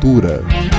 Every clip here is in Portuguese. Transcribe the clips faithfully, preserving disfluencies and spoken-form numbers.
Cultura.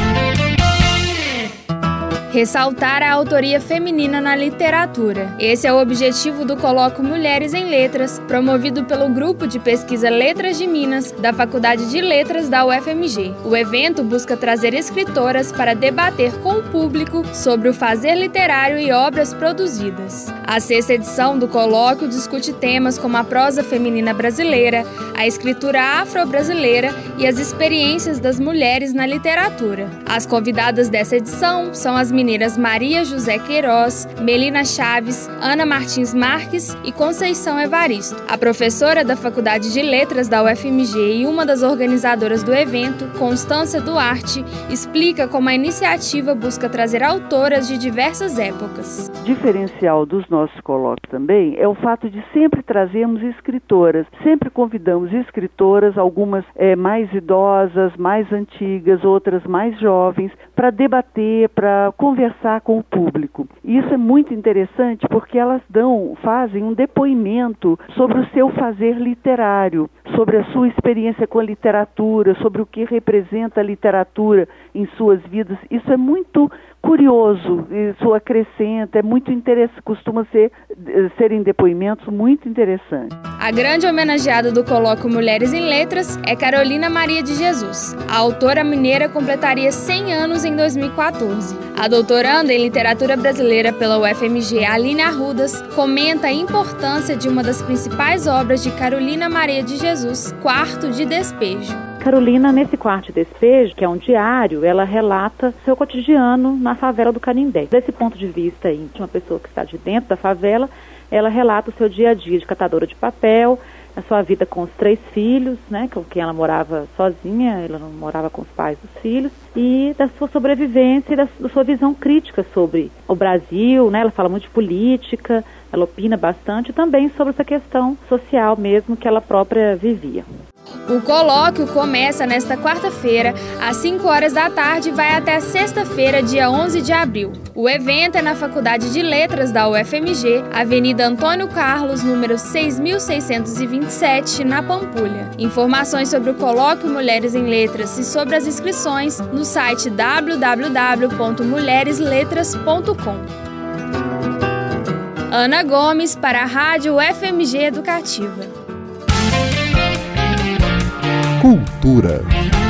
Ressaltar a autoria feminina na literatura. Esse é o objetivo do Colóquio Mulheres em Letras, promovido pelo Grupo de Pesquisa Letras de Minas, da Faculdade de Letras da U F M G. O evento busca trazer escritoras para debater com o público sobre o fazer literário e obras produzidas. A sexta edição do colóquio discute temas como a prosa feminina brasileira, a escritura afro-brasileira e as experiências das mulheres na literatura. As convidadas dessa edição são as Mineiras Maria José Queiroz, Melina Chaves, Ana Martins Marques e Conceição Evaristo. A professora da Faculdade de Letras da U F M G e uma das organizadoras do evento, Constância Duarte, explica como a iniciativa busca trazer autoras de diversas épocas. O diferencial dos nossos colóquios também é o fato de sempre trazermos escritoras, sempre convidamos escritoras, algumas é, mais idosas, mais antigas, outras mais jovens, para debater, para conversar com o público. E isso é muito interessante porque elas dão, fazem um depoimento sobre o seu fazer literário, sobre a sua experiência com a literatura, sobre o que representa a literatura em suas vidas. Isso é muito curioso, isso acrescenta, é muito interessante, costuma ser, serem depoimentos muito interessantes. A grande homenageada do Colóquio Mulheres em Letras é Carolina Maria de Jesus. A autora mineira completaria cem anos em dois mil e quatorze. A doutoranda em literatura brasileira pela U F M G, Aline Arrudas, comenta a importância de uma das principais obras de Carolina Maria de Jesus, Quarto de Despejo. Carolina, nesse Quarto de Despejo, que é um diário, ela relata seu cotidiano na favela do Canindé. Desse ponto de vista aí, de uma pessoa que está de dentro da favela, ela relata o seu dia a dia de catadora de papel, a sua vida com os três filhos, né, com quem ela morava sozinha, ela não morava com os pais dos filhos, e da sua sobrevivência e da, da sua visão crítica sobre o Brasil, né, ela fala muito de política, ela opina bastante também sobre essa questão social mesmo que ela própria vivia. O colóquio começa nesta quarta-feira, às cinco horas da tarde e vai até a sexta-feira, dia onze de abril. O evento é na Faculdade de Letras da U F M G, Avenida Antônio Carlos, número seis mil seiscentos e vinte e sete, na Pampulha. Informações sobre o Colóquio Mulheres em Letras e sobre as inscrições no site w w w ponto mulheres letras ponto com. Ana Gomes para a Rádio U F M G Educativa. Cultura.